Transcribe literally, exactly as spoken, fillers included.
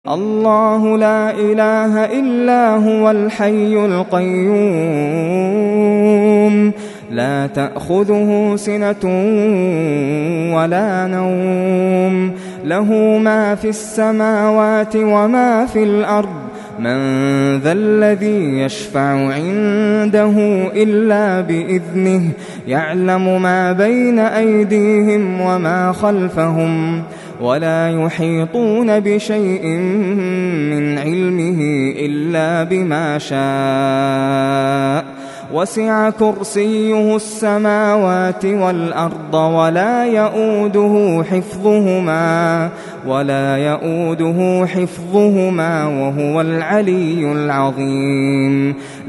الله لا إله إلا هو الحي القيوم لا تأخذه سنة ولا نوم له ما في السماوات وما في الأرض من ذا الذي يشفع عنده إلا بإذنه يعلم ما بين أيديهم وما خلفهم ولا يحيطون بشيء من علمه إلا بما شاء وسع كرسيه السماوات والأرض ولا يؤوده حفظهما ولا يؤوده حفظهما وهو العلي العظيم.